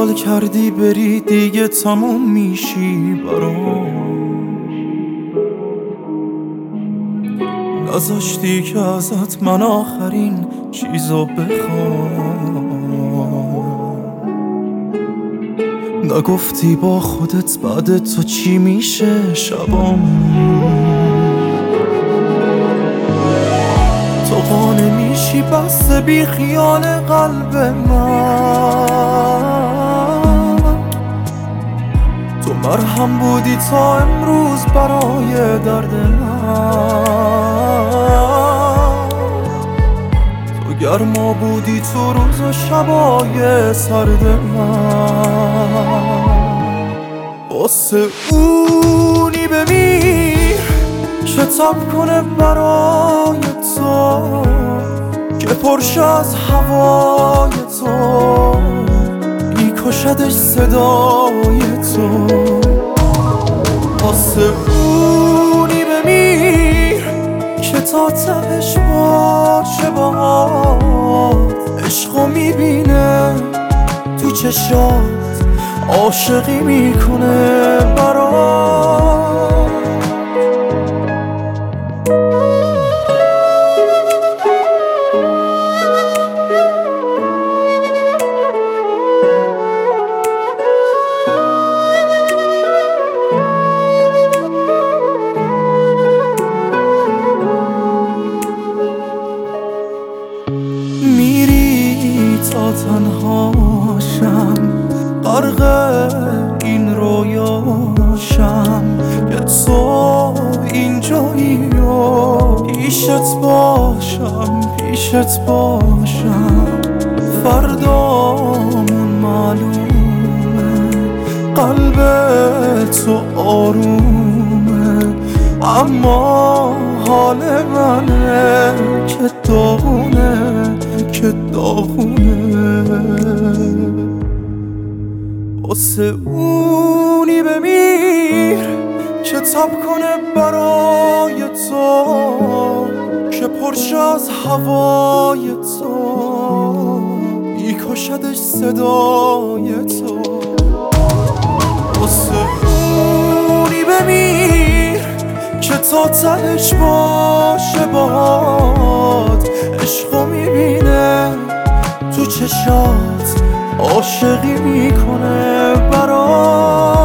خیال کردی بری دیگه تموم میشی برام، نذاشتی که ازت من آخرین چیزو بخوام، نگفتی با خودت بعد تو چی میشه شبام. تو قانه میشی بس بی خیال قلب من، تو مرهم بودی تا امروز برای درد من، تو گرما بودی تو روز و شبای سرد من. واسه اونی بمیر که تب کنه برای تو، که پرشه از هوای تو، میکشدش صدای تو. واسه اونی بمیر که تا تهش باشه باهات، عشقو میبینه تو چشات، عاشقی میکنه برات. میری تا تنهاشم، غرق این رویاشم که تو اینجایی و پیشت باشم. فردامون معلومه، قلب تو آرومه، اما حال منه که داغونه. واسه اونی بمیر که تب کنه برای تو، که پرشه از هوای تو، میکشدش صدای تو. واسه اونی بمیر که تا تهش باشه باهات، عشقو میبینه تو چشات، عاشقی میکنه برات.